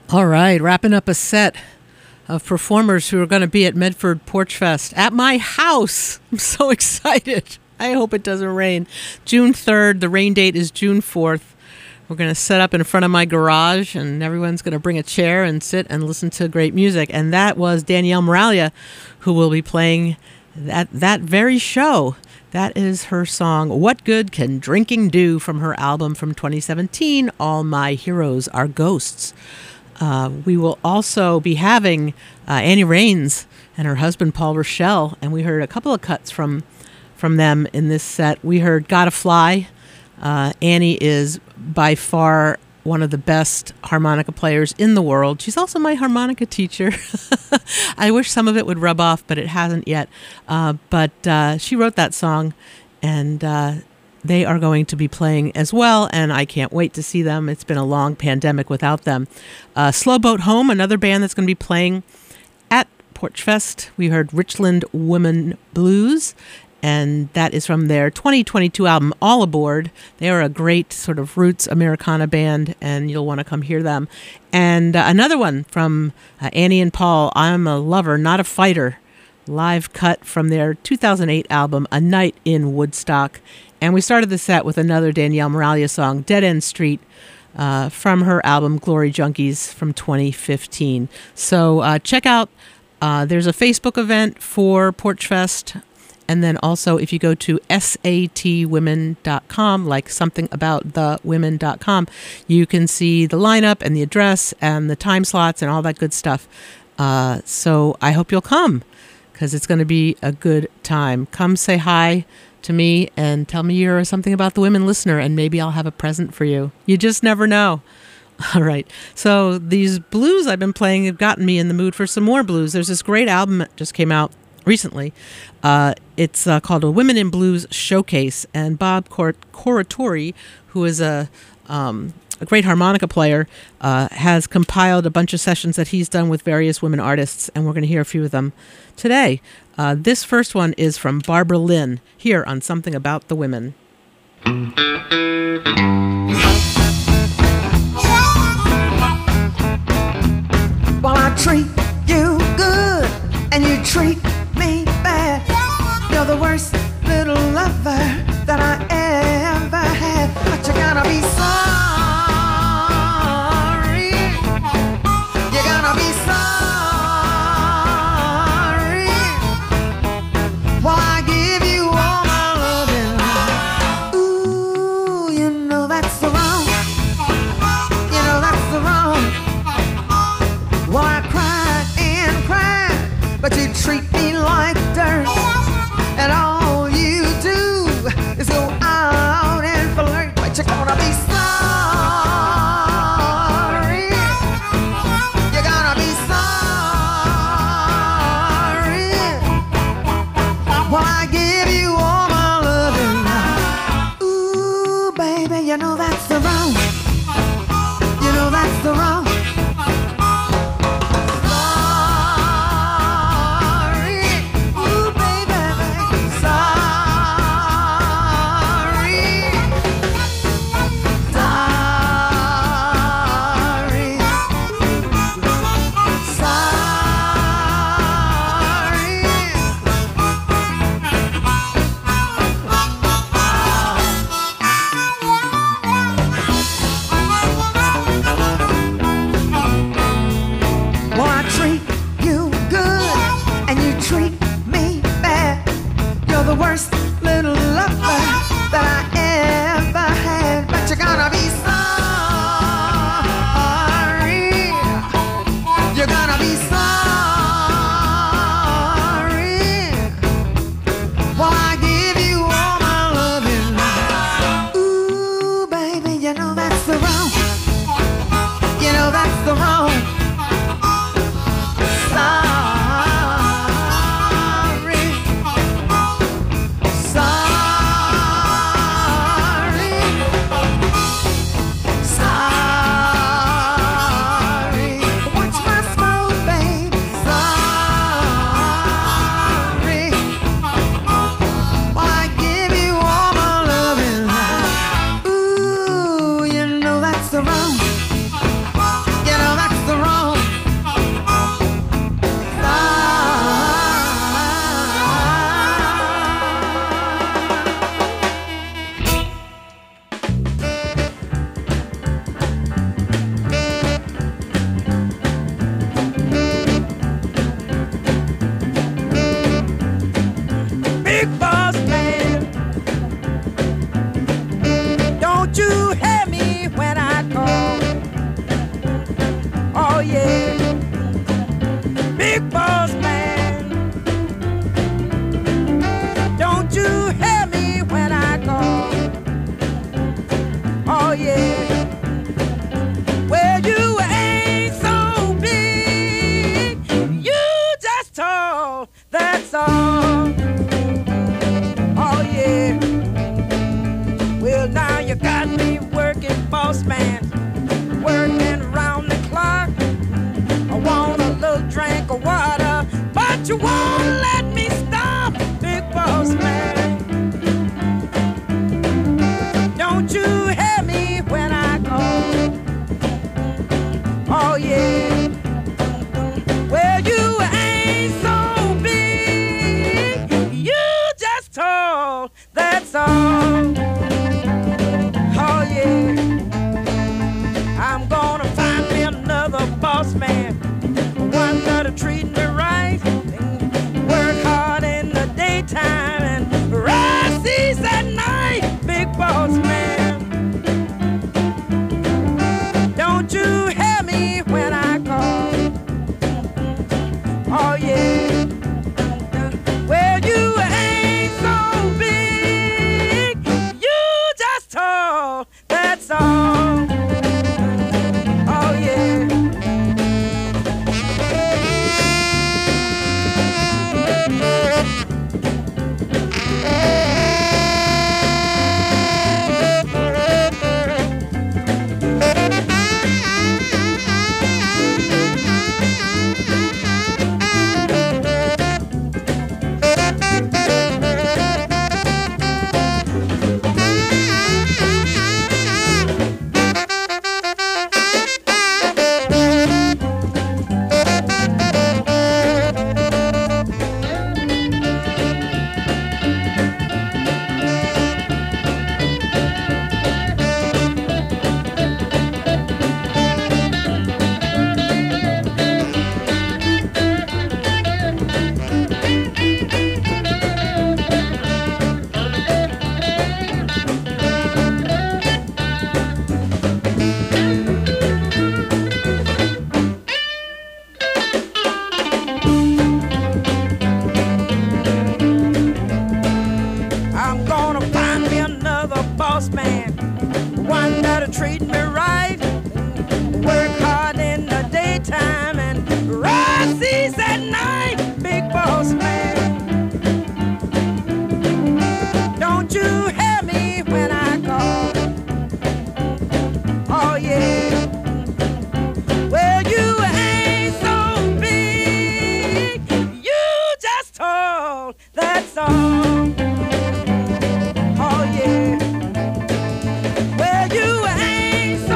All right, wrapping up a set of performers who are going to be at Medford Porch Fest at my house. I'm so excited. I hope it doesn't rain. June 3rd, the rain date is June 4th. We're going to set up in front of my garage, and everyone's going to bring a chair and sit and listen to great music. And that was Danielle Moralia, who will be playing that very show. That is her song, What Good Can Drinking Do, from her album from 2017, All My Heroes Are Ghosts. We will also be having Annie Raines and her husband, Paul Rochelle, and we heard a couple of cuts from them in this set. We heard Gotta Fly. Annie is by far one of the best harmonica players in the world. She's also my harmonica teacher. I wish some of it would rub off, but it hasn't yet. But she wrote that song, and they are going to be playing as well, and I can't wait to see them. It's been a long pandemic without them. Slow Boat Home, another band that's going to be playing at Porch Fest. We heard Richland Women Blues, and that is from their 2022 album, All Aboard. They are a great sort of roots Americana band, and you'll want to come hear them. And another one from Annie and Paul, I'm a Lover, Not a Fighter, live cut from their 2008 album, A Night in Woodstock. And we started the set with another Danielle Moralia song, Dead End Street, from her album, Glory Junkies, from 2015. So check out, there's a Facebook event for Porch Fest. And then also, if you go to satwomen.com, like somethingaboutthewomen.com, you can see the lineup and the address and the time slots and all that good stuff. So I hope you'll come, because it's going to be a good time. Come say hi to me and tell me you're Something About the Women listener, and maybe I'll have a present for you. You just never know. All right. So these blues I've been playing have gotten me in the mood for some more blues. There's this great album that just came out recently. It's called A Women in Blues Showcase, and Bob Corritore, who is a great harmonica player, has compiled a bunch of sessions that he's done with various women artists, and we're going to hear a few of them today. This first one is from Barbara Lynn, here on Something About the Women. Well, I treat you good and you treat me bad. You're the worst little lover that I ever had. But you're gonna be sorry. You're gonna be sorry. Well, I give you all my loving. Ooh, you know that's the wrong. You know that's the wrong. Well, I cried and cried, but you treat me like dirt. And all you do is go out and flirt. But you're gonna be sorry. You're gonna be sorry. Well, I give you all my loving. Ooh, baby, you know that's the wrong. You know that's the wrong. The worst little lover that I ever had. But you're gonna be sorry. You're gonna be sorry. Well, I give you all my loving. Ooh, baby, you know that's the wrong. You know that's the wrong. Sorry. but you won't let me stop, big boss man. Don't you hear me when I call? Oh yeah. Well, you ain't so big, you just tall, that's all. Oh yeah. I'm gonna find me another boss man, one that'll treat me right, work hard in the daytime and rest easy at night, big boss man. Don't you hear me when I call? Oh yeah. Well, you ain't so big, you just tall, that's all. Oh yeah. I'm gonna find me another boss man, one that'll treat me right, work hard in the daytime and rest easy at night, big boss man. Don't you hear me when I call? Oh yeah. Well, you ain't so big, you just tall, that's all. Oh yeah. Well, you ain't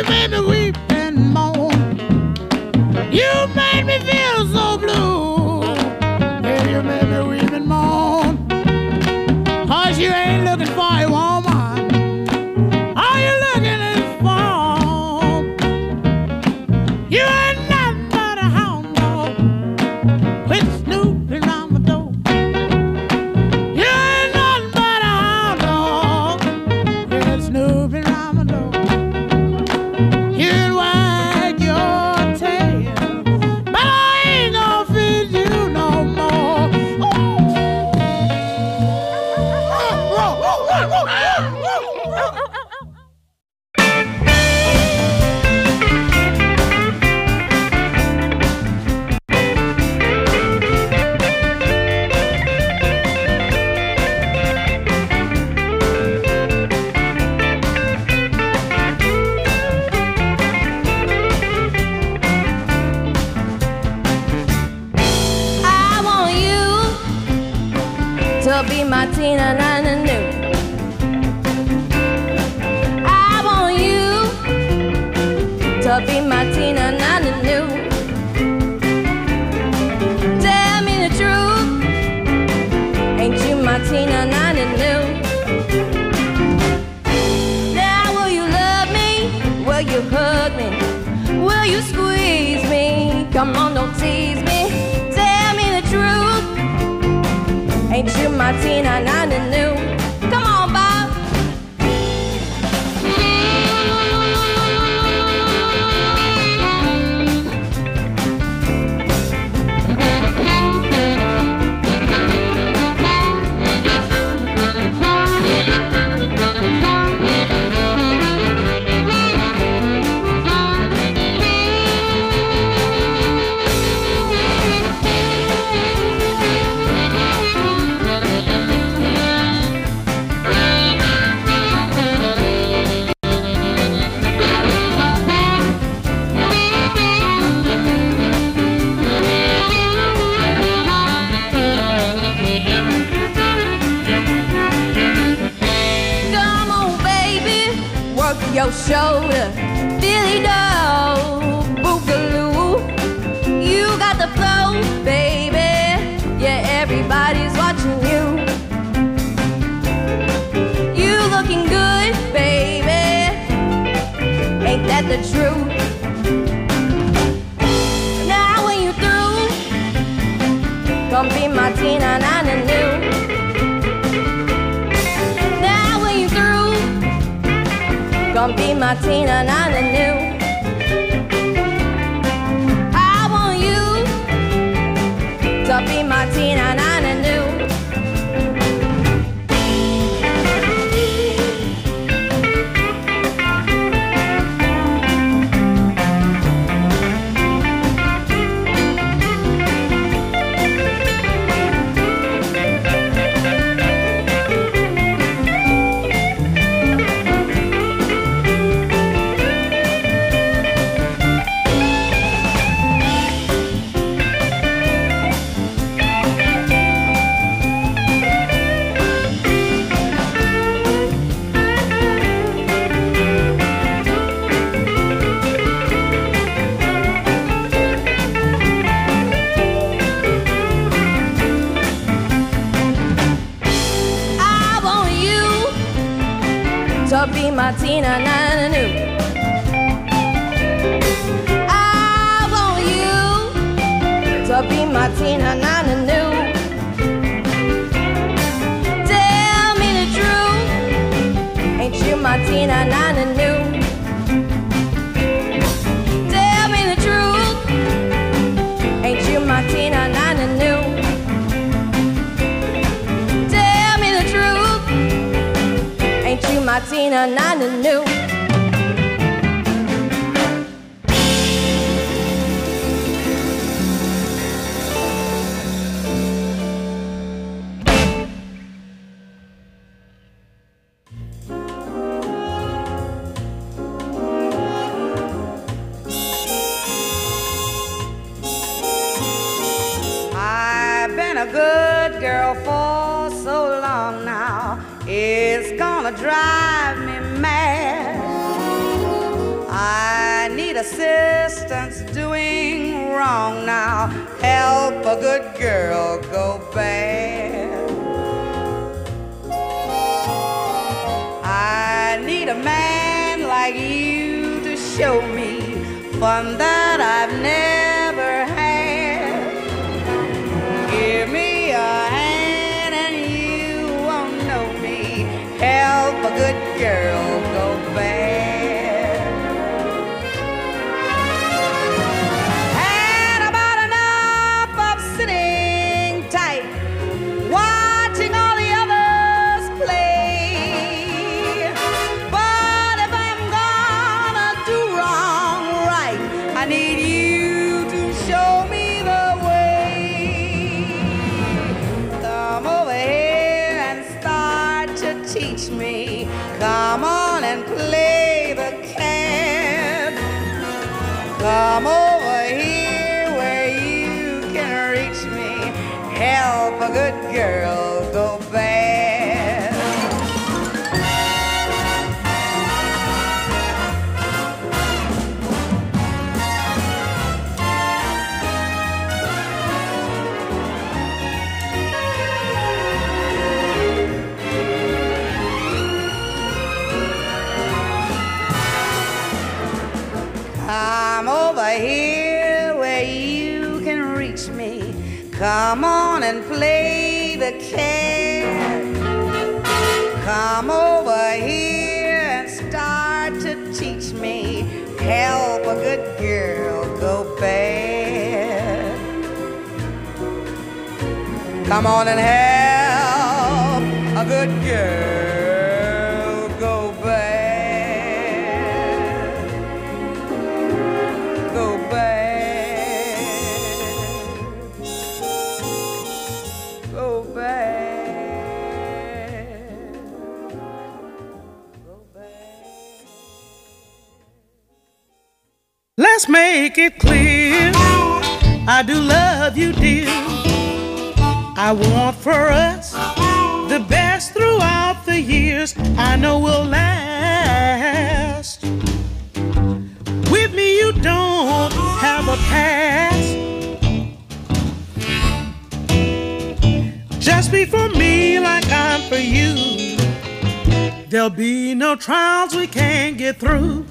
you made me weep and moan. You made me feel so blue. Yeah, you made me weep and moan. 'Cause you ain't looking for a woman. All you looking is for. You ain't nothing but a hound dog with snooping around my door. You ain't nothing but a hound dog with snooping around my door. You can wag your tail, but I ain't gonna feed you no more. I want you to be my Tina Nanu. I want you to be my Tina Nanu. Tell me the truth, ain't you my Tina Nanu? Now will you love me? Will you hug me? Will you squeeze me? Come on, don't tease me. Tell me the truth, ain't you my Tina Nanu? Come on, Bob. Come on, baby, work your shoulder. Billy Doe, Boogaloo. You got the flow, baby. Yeah, everybody's watching you. You looking good, baby. Ain't that the truth? Now when you through, come be my Tina Nanu. Now when you through, come be my Tina Nanu. I want you to be my Tina Nanu. To be my Tina Nanu. I want you to be my Tina Nanu. Tell me the truth, ain't you my Tina Nanu? Tell me the truth, ain't you my Tina Nanu? Tell me the truth, ain't you my Tina Nanu? I've been a good girl for so long now, it's gonna drive me mad. I need assistance doing wrong now. Help a good girl go bad. I need a man like you to show me fun that I've never had. Give me a hand and you won't know me. Help a good girl go bad. Had about enough of sitting tight, watching all the others play. But if I'm gonna do wrong right, I need you to show me the way. Come over here and start to teach me. Come on and play the cat. Come over here where you can reach me. Help a good girl go bad. Come over here where you can reach me. Come on and play the cat. Come over here and start to teach me. Help a good girl go bad. Come on and help a good girl go bad. Go bad. Go bad. Go bad. Let's make it clear, I do love you, dear. I want for us the best throughout the years. I know we'll last. With me you don't have a past. Just be for me like I'm for you. There'll be no trials we can't get through.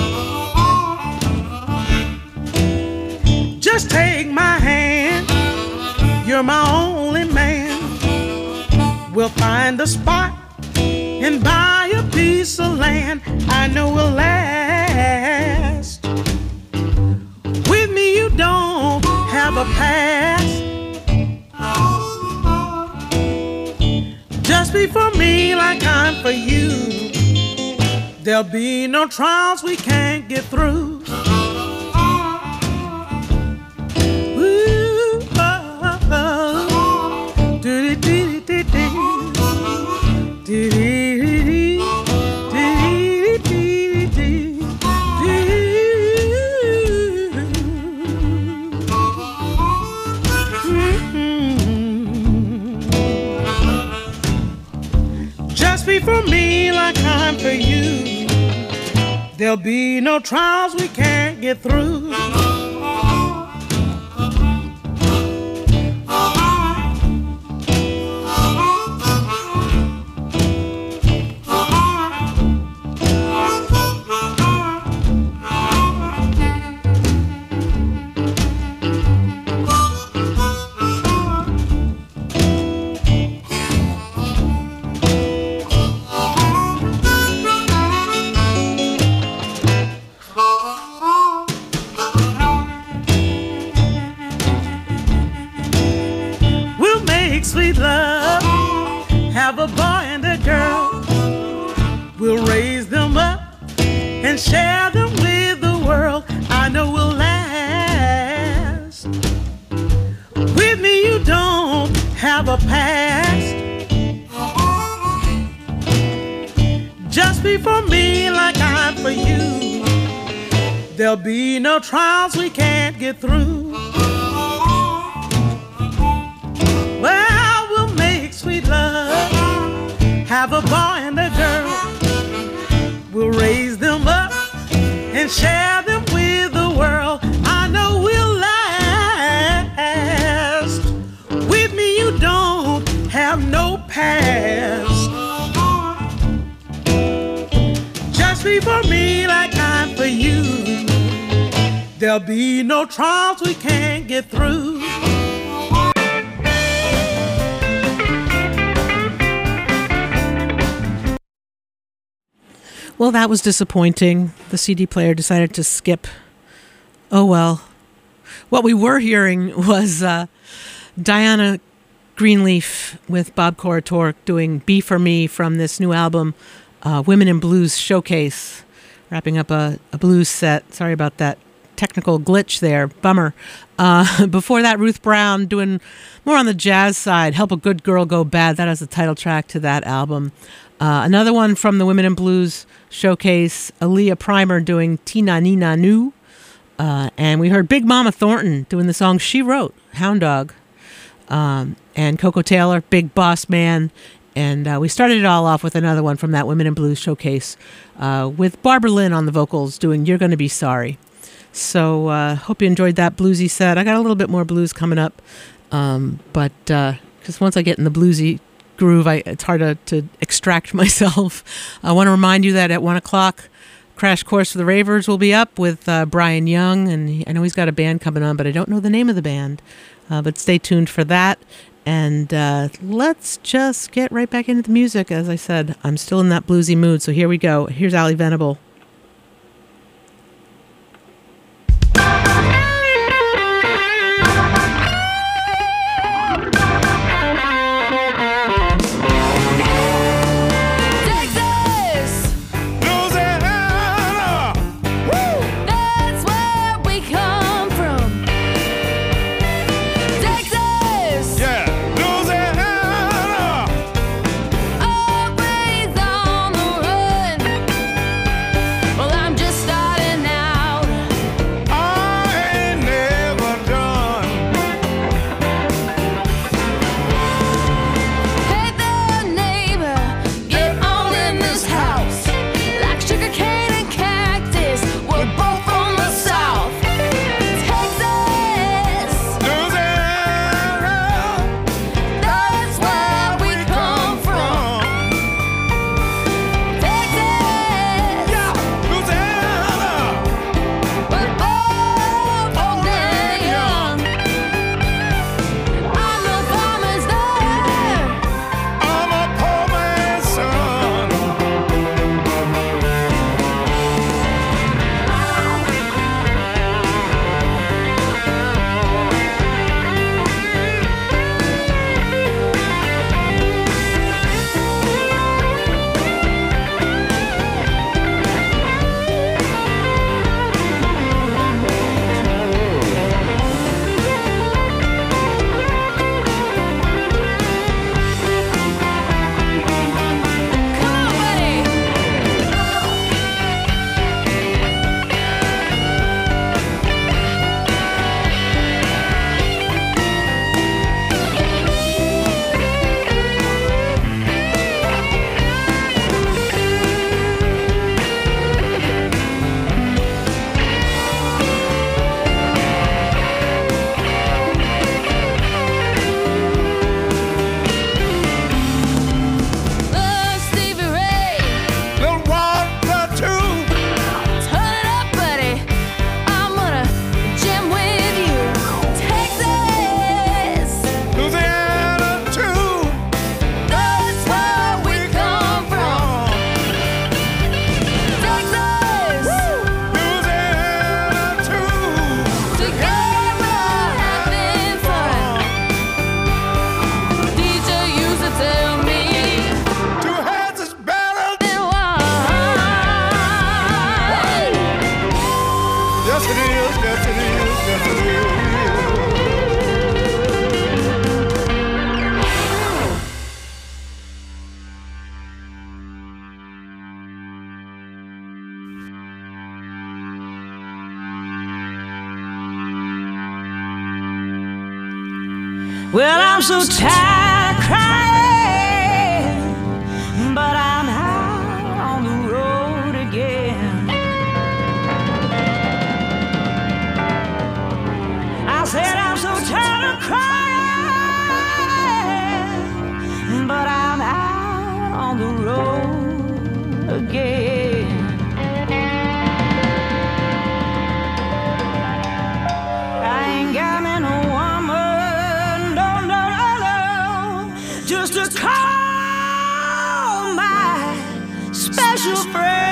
Just take my hand, you're my only man. We'll find a spot and buy a piece of land. I know we'll last. With me you don't have a past. Just be for me like I'm for you. There'll be no trials we can't get through. Just be for me like I'm for you. There'll be no trials we can't get through. Sweet love, have a boy and a girl. We'll raise them up and share them with the world. I know we'll last. With me you don't have a past. Just be for me like I'm for you. There'll be no trials we can't get through. Well, we'll make sweet love, have a boy and a girl. We'll raise them up and share them with the world. I know we'll last. With me you don't have no past. Just be for me like I'm for you. There'll be no trials we can't get through. Well, that was disappointing. The CD player decided to skip. Oh, well. What we were hearing was Diana Greenleaf with Bob Coratork doing Be For Me from this new album, Women in Blues Showcase. Wrapping up a blues set. Sorry about that technical glitch there. Bummer. Before that, Ruth Brown doing more on the jazz side. Help a Good Girl Go Bad. That is the title track to that album. Another one from the Women in Blues Showcase, Aaliyah Primer doing Tina Nina Nu. And we heard Big Mama Thornton doing the song she wrote, Hound Dog. And Coco Taylor, Big Boss Man. And we started it all off with another one from that Women in Blues Showcase with Barbara Lynn on the vocals doing You're Gonna Be Sorry. So hope you enjoyed that bluesy set. I got a little bit more blues coming up. But because once I get in the bluesy groove, it's hard to extract myself. I want to remind you that at 1 o'clock, Crash Course for the Ravers will be up with Brian Young. And I know he's got a band coming on, but I don't know the name of the band. But stay tuned for that. And let's just get right back into the music. As I said, I'm still in that bluesy mood. So here we go. Here's Ali Venable. Well, I'm so tired crying, but I'm out on the road again. again. I ain't got me no woman, no, no, no, no, just to call my special friend.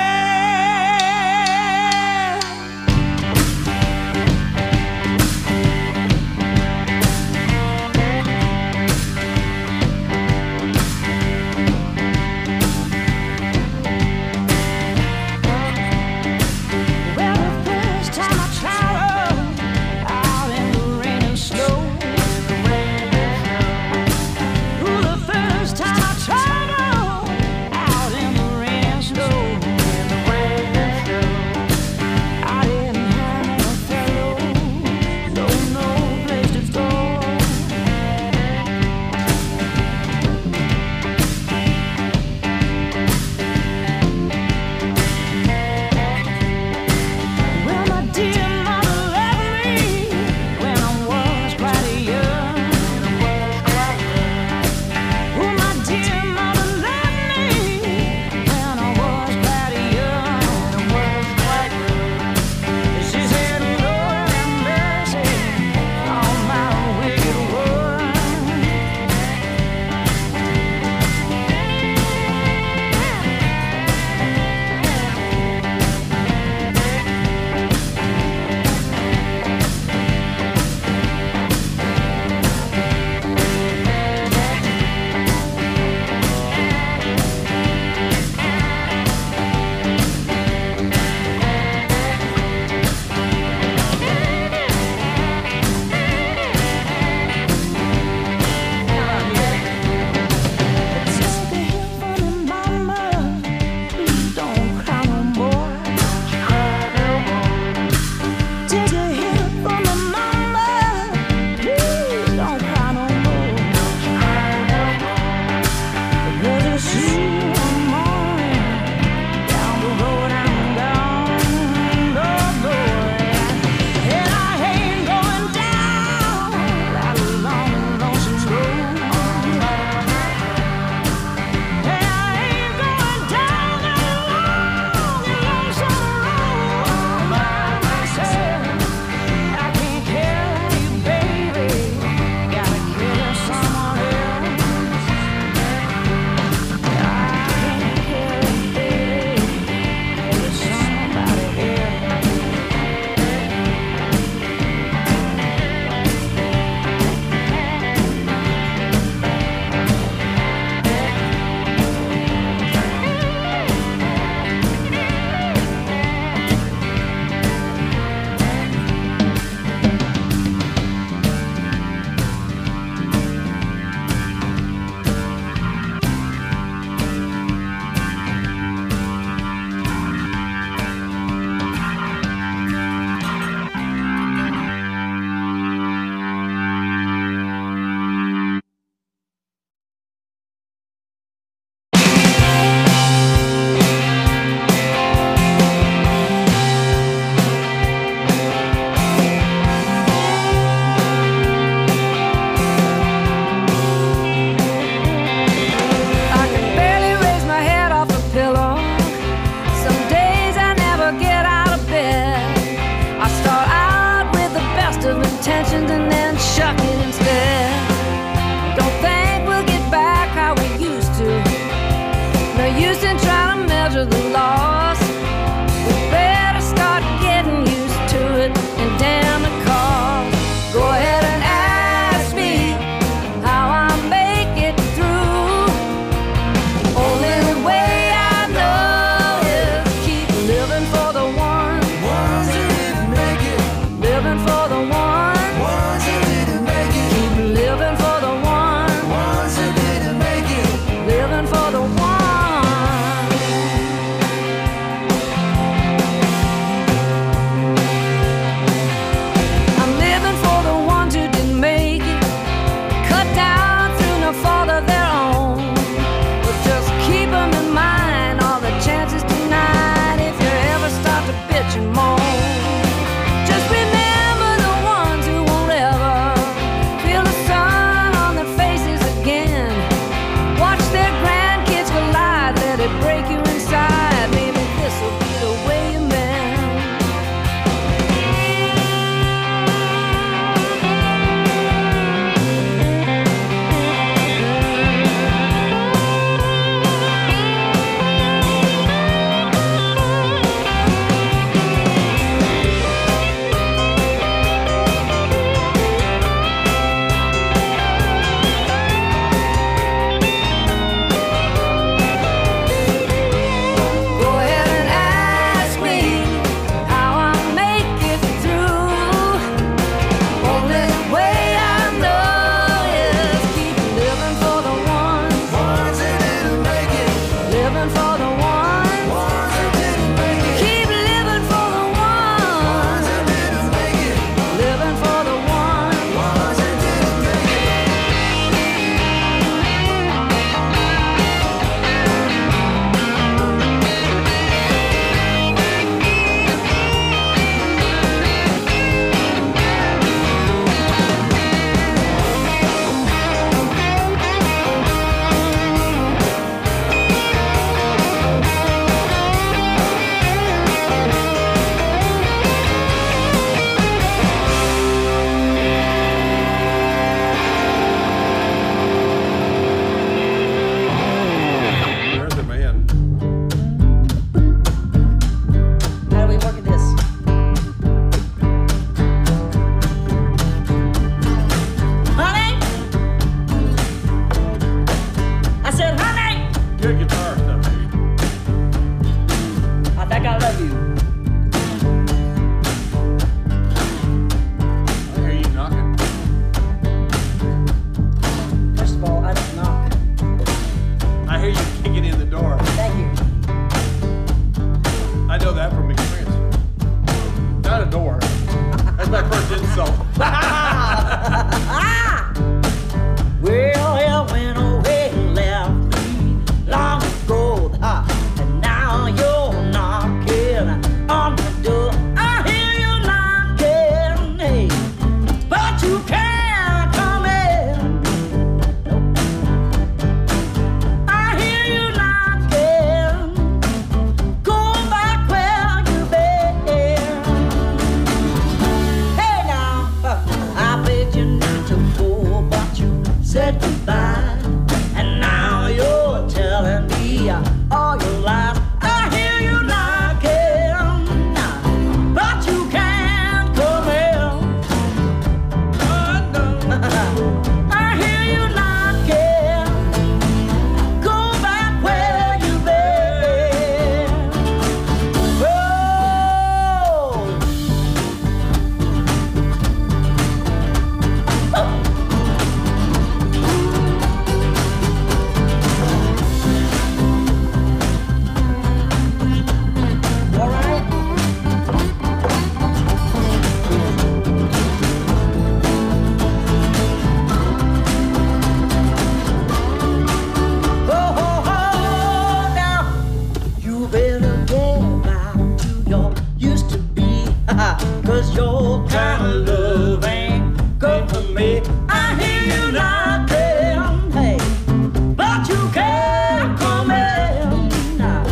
'cause your kind of love ain't good for me. I hear you knocking, hey, but you can't come in now.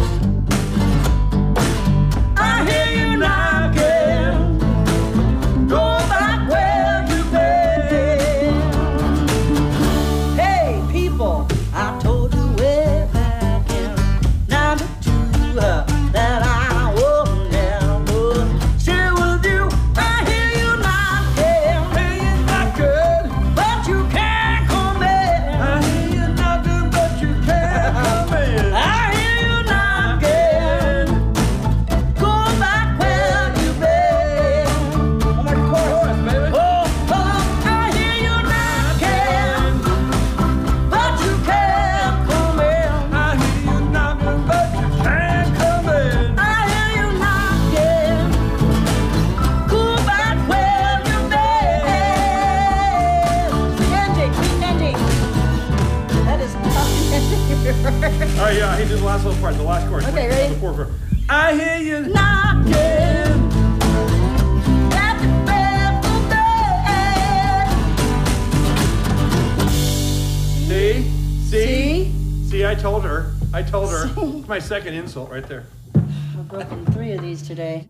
I hear you knocking, go back where you've been. Hey, people, I told you way back in '92 that I would never share with you. I hear you knocking, but you can't come in. I hear you knocking, but you can't come in. I hear you knocking, go back where you've been. I'm like a chorus, baby. Oh, I hear you knocking, but you can't come in. I hear you knocking, but you can't come in. I hear you knocking, go back where you've been. Andy, that is tough. All right, yeah, he did the last little part, the last chord. Okay, ready? The fourth chord. I hear you. Knocking at the bed. See, I told her. It's my second insult right there. I've broken 3 of these today.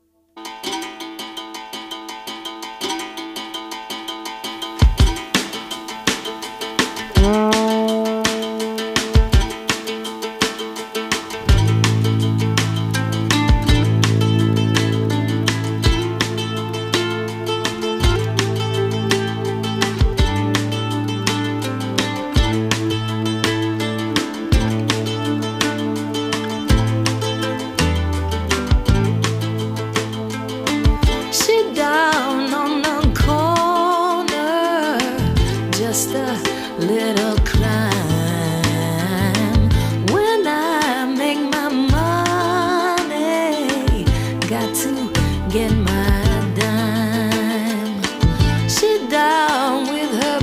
Sit down on the corner, just a little crime. When I make my money, got to get my dime. Sit down with her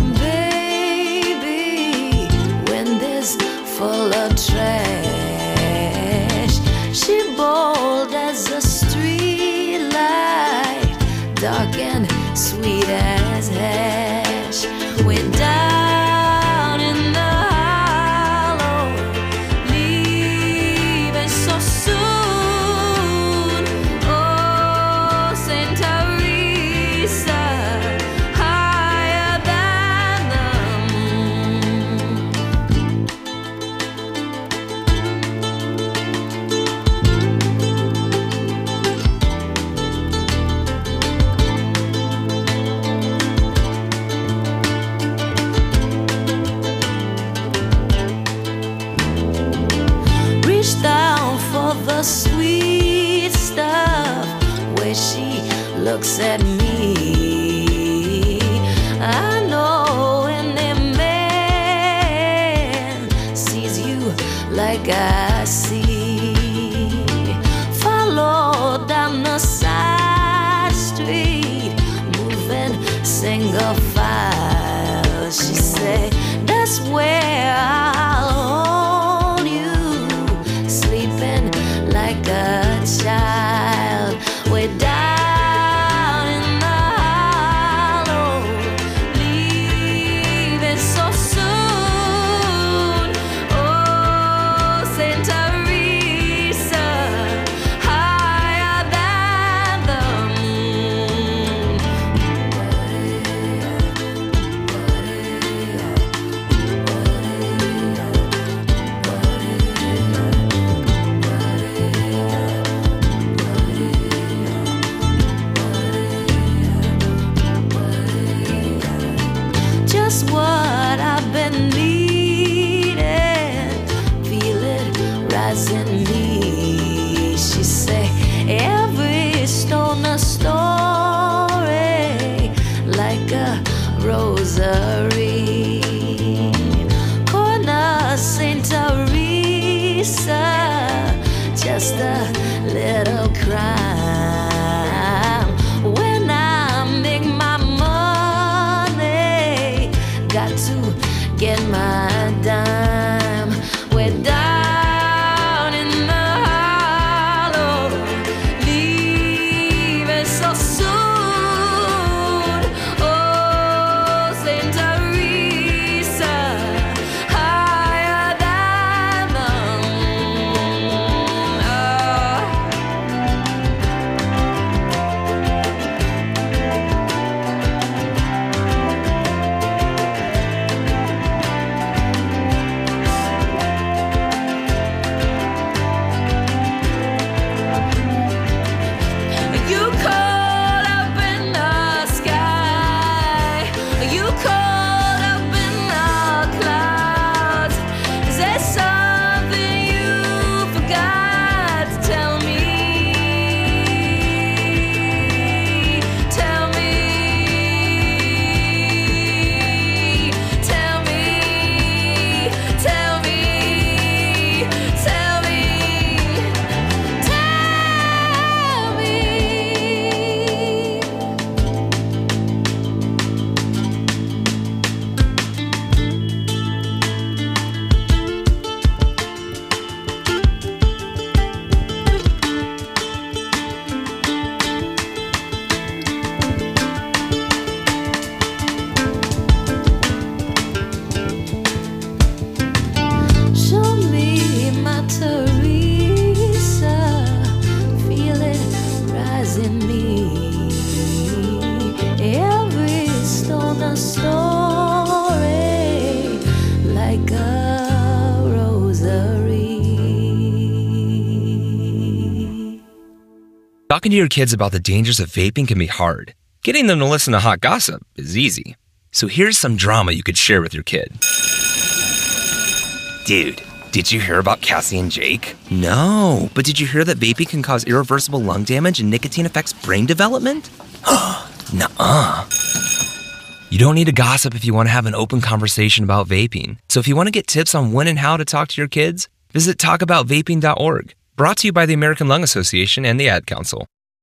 baby when there's full of trash. She bold as a street light, dark and sweet as hash. We're down in the hollow, leaving so soon. Oh, Saint Teresa, higher than the moon. Reach down for the sweet stuff where she looks at me. I know any man sees you like I see. Follow down the side street, moving single file. She say, that's where I'll hold you, sleeping like a child. We're down in the hollow, leaving so soon. Oh, Saint Teresa, higher than the moon. Just what I've been needing, feel it rise in me. She say, every stone a story, like a rosary. Corner Saint Teresa, just a little crime. When I make my money, got to get my dime. We're down in the hollow, leaving so soon. Talking to your kids about the dangers of vaping can be hard. Getting them to listen to hot gossip is easy. So here's some drama you could share with your kid. Dude, did you hear about Cassie and Jake? No, but did you hear that vaping can cause irreversible lung damage and nicotine affects brain development? Nuh-uh. You don't need to gossip if you want to have an open conversation about vaping. So if you want to get tips on when and how to talk to your kids, visit talkaboutvaping.org. Brought to you by the American Lung Association and the Ad Council.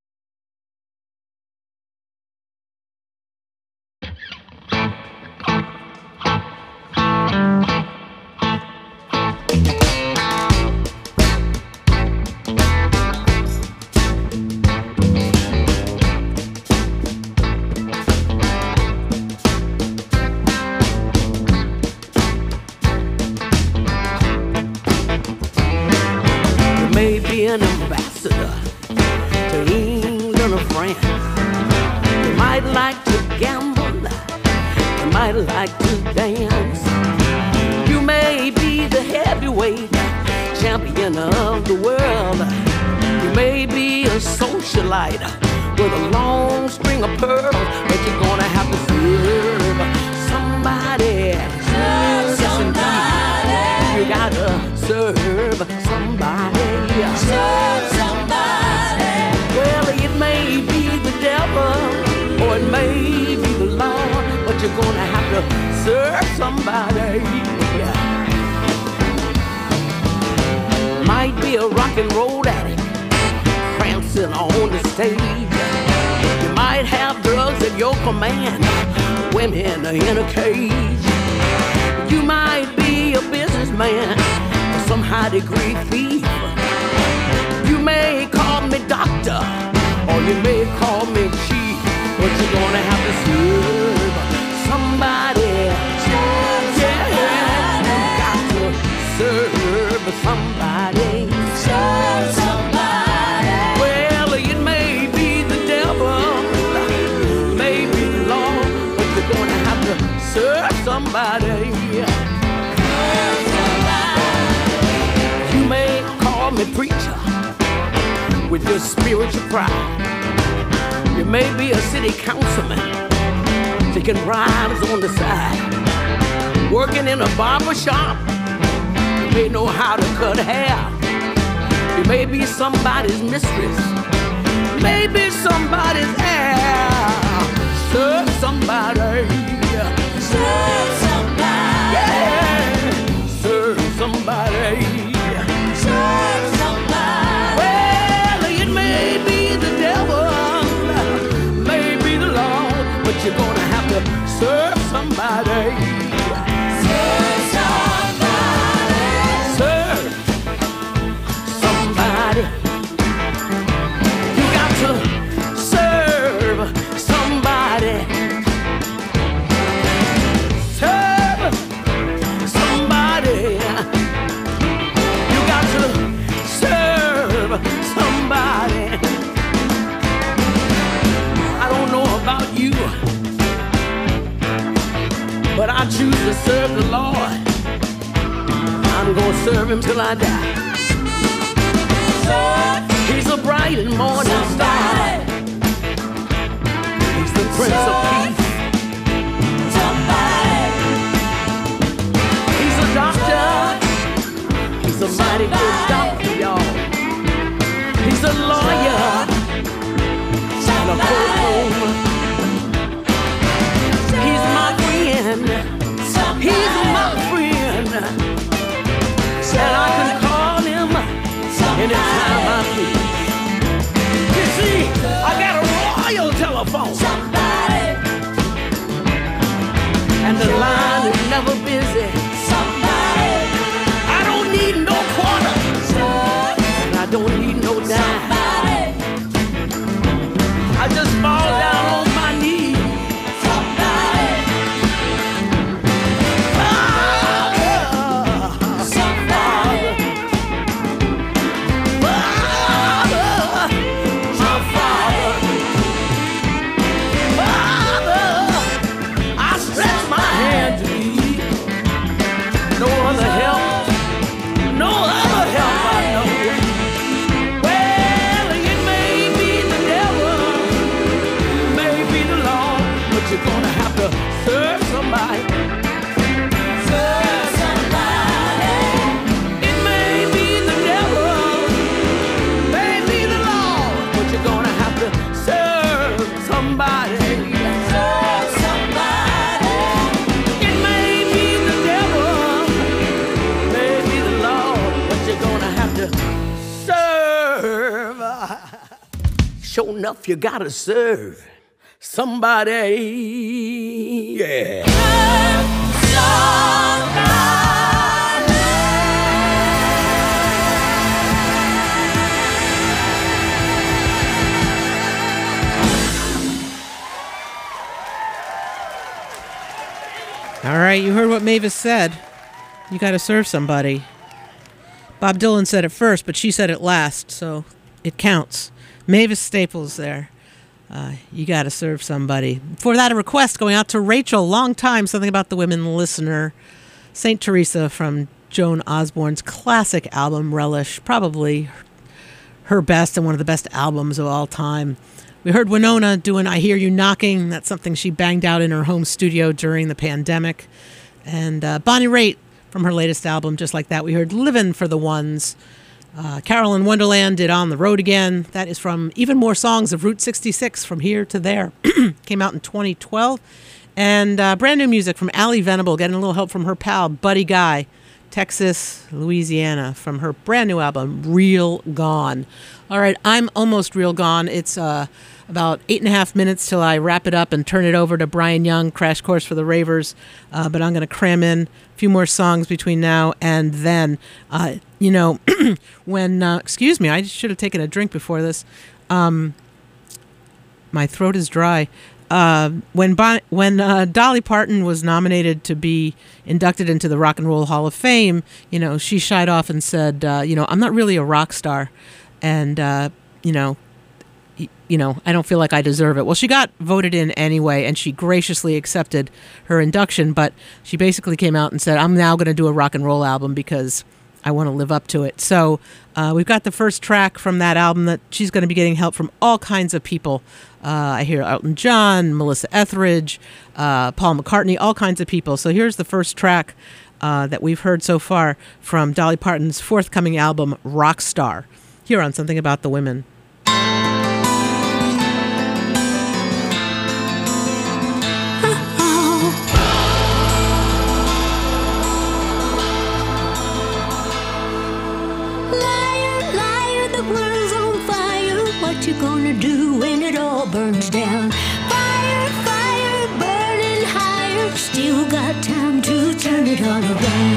An ambassador to England or France. You might like to gamble, you might like to dance. You may be the heavyweight champion of the world. You may be a socialite with a long string of pearls, but you're gonna have to serve somebody. Serve somebody. You gotta serve somebody. Serve somebody. Well, it may be the devil or it may be the Lord, but you're gonna have to serve somebody. Might be a rock and roll addict prancing on the stage. You might have drugs at your command, women in a cage. You might be a businessman or some high degree thief. You may call me doctor, or you may call me chief, but you're gonna have to serve somebody. You got to serve somebody. Serve somebody. Well, it may be the devil, may be the Lord, but you're gonna have to serve somebody. Serve somebody. You may call me preacher with your spiritual pride. You may be a city councilman taking bribes on the side, working in a barber shop. You may know how to cut hair. You may be somebody's mistress, maybe somebody's heir. Serve somebody. Serve somebody. Yeah. Serve somebody. Serve somebody. Well, it may be the devil, may be the Lord, but you're gonna have to serve somebody. Serve somebody. Serve somebody. You got to serve somebody. Serve somebody. You got to serve somebody. I don't know about you, but I choose to serve the Lord. I'm gonna serve him till I die. He's a bright and morning star. He's the Prince of Peace. He's a doctor. He's a mighty good doctor, y'all. He's a lawyer and a courtroom. He's my friend. He's my friend. And I can call him anytime I please. You see, I got a royal telephone. And the line is never busy. I don't need no quarter. And I don't need no dime. I just fall down on my knees. sure enough, you gotta serve somebody. Yeah. All right, you heard what Mavis said. You got to serve somebody. Bob Dylan said it first, but she said it last, so it counts. Mavis Staples there. You got to serve somebody. For that, a request going out to Rachel, long time, something about the women listener. St. Teresa from Joan Osborne's classic album, Relish, probably her best and one of the best albums of all time. We heard Winona doing I Hear You Knocking. That's something she banged out in her home studio during the pandemic. And Bonnie Raitt from her latest album, Just Like That. We heard Livin' for the Ones. Carolyn Wonderland did On the Road Again. That is from Even More Songs of Route 66, From Here to There. Came out in 2012. And brand new music from Allie Venable, getting a little help from her pal, Buddy Guy, Texas, Louisiana, from her brand new album, Real Gone. All right, I'm almost real gone. It's about 8.5 minutes till I wrap it up and turn it over to Brian Young, Crash Course for the Ravers. But I'm going to cram in a few more songs between now and then. When, excuse me, I should have taken a drink before this. My throat is dry. When Dolly Parton was nominated to be inducted into the Rock and Roll Hall of Fame, she shied off and said, I'm not really a rock star. And, I don't feel like I deserve it. Well, she got voted in anyway, and she graciously accepted her induction. But she basically came out and said, I'm now going to do a rock and roll album because I want to live up to it. So we've got the first track from that album that she's going to be getting help from all kinds of people. I hear Elton John, Melissa Etheridge, Paul McCartney, all kinds of people. So here's the first track that we've heard so far from Dolly Parton's forthcoming album, Rockstar, here on Something About the Women. What you gonna do when it all burns down? Fire, fire, burning higher. Still got time to turn it all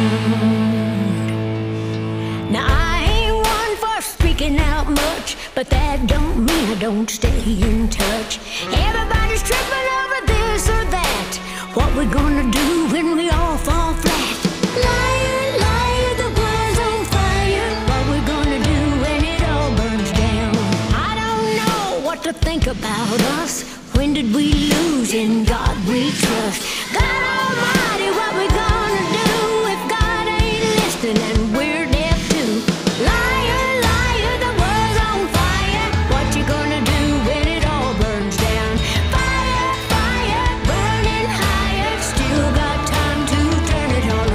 around. Now I ain't one for speaking out much, but that don't mean I don't stay in touch. Everybody's tripping over this or that. What we gonna do when we all fall flat? Liar, liar, the world's on fire. What we gonna do when it all burns down? What to think about us? When did we lose? In God we trust. God Almighty, what we gonna do if God ain't listening and we're deaf too? Liar, liar, the world's on fire. What you gonna do when it all burns down? Fire, fire, burning higher. Still got time to turn it all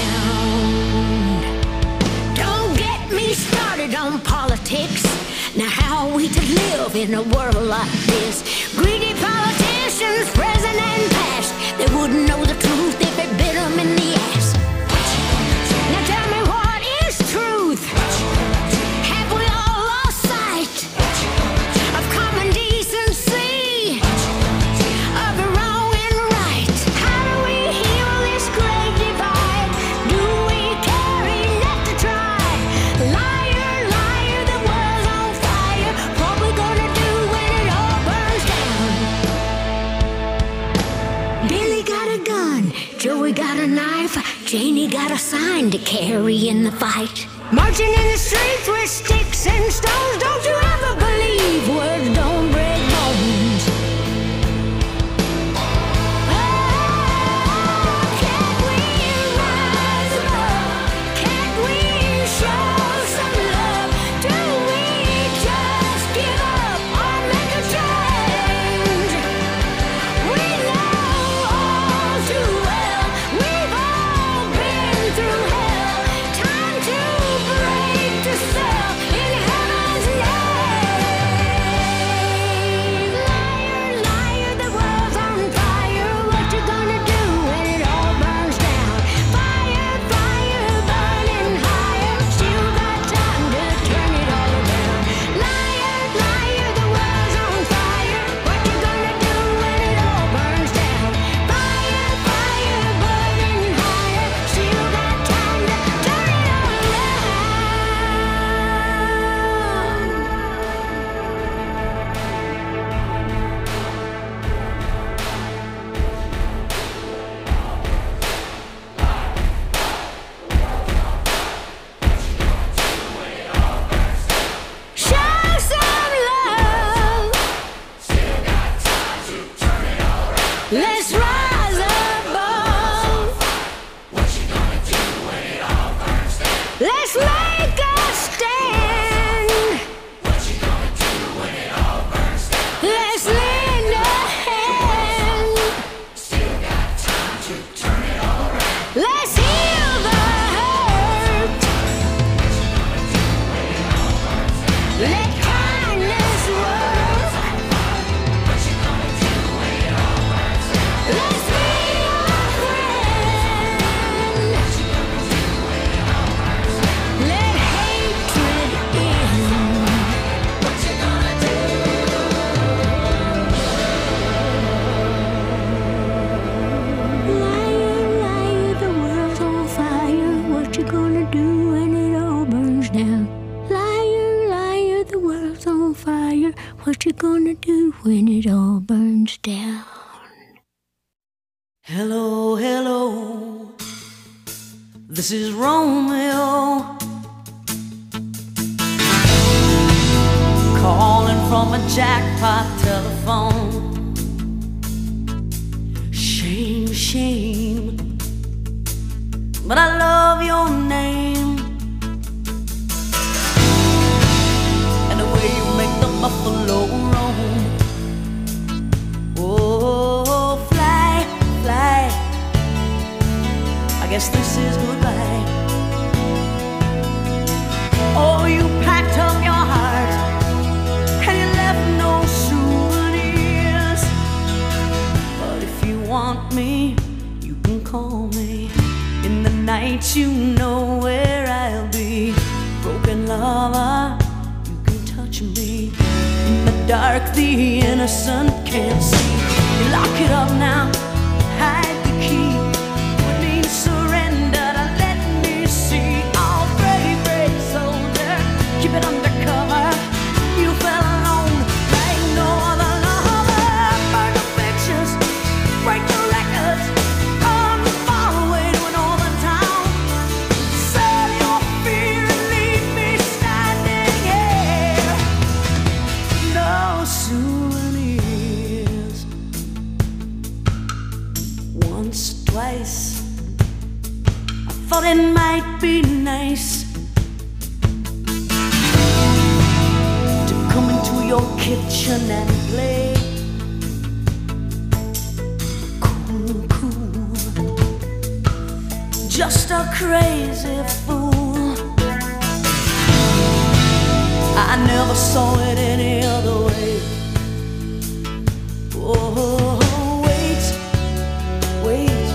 around. Don't get me started on politics. Now how are we to live in a world like this? Greedy politicians, present and past, they wouldn't know the truth if it bit them in the ass. Now tell me, what is truth? Have we all lost sight of common decency, of the wrong and right? How do we heal this great divide? Do we carry enough to try? Liar, liar, the world's on fire. What we gonna do when it all burns down? Billy got a gun, Joey got a knife, Janie got a sign to carry in the fight. Marching in the streets with sticks and stones. Don't you ever believe words don't break bones. Can't we rise above? Can't we show some love? Do we just give up or make a change? We know all too well, we've all been through hell. Time to break the cell in heaven's Let's rise above. What you gonna do when it all burns down? Let's make a stand. What you gonna do when it all burns down? Let's lend a hand. Still got time to turn it all around. Let's heal the hurt. Let kindness work. What you gonna do when it all burns down? Let's be a friend. What you gonna do when it all burns down? Let hatred end. What you gonna do? Liar, liar, the world's on fire. What you gonna do when it all burns down? Liar, liar, the world's on fire. What you gonna do when it all burns down? Hello, hello. This is Romeo. Calling from a jackpot telephone. Shame, shame. But I love your name. And the way you make the buffalo roam. Oh, fly, fly. I guess this is goodbye. Oh, you packed up your heart and you left no souvenirs. But if you want me, you can call me. In the night, you know where I'll be. Broken lover, you can touch me. In the dark, the innocent can't see. You lock it up now, hide the key. Would mean surrender to let me see. Oh, brave, brave soldier, keep it undercover. You fell alone like no other lover. Burn the pictures, break the records. Run far away to another town. Sell your fear and leave me standing here. No souvenirs. Once, twice, I thought it might be nice to come into your kitchen and play cool, cool. Just a crazy fool. I never saw it any other way. Oh, wait, wait.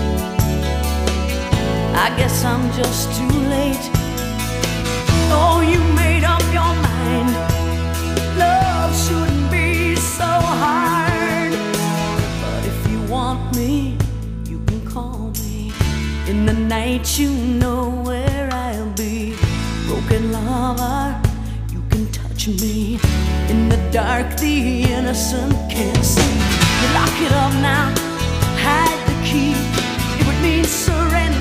I guess I'm just too late. Oh, you made up your mind. Love shouldn't be so hard. But if you want me, you can call me. In the night, you know where I'll be. Broken lover, you can touch me. In the dark, the innocent can't see. You lock it up now, hide the key. It would mean surrender.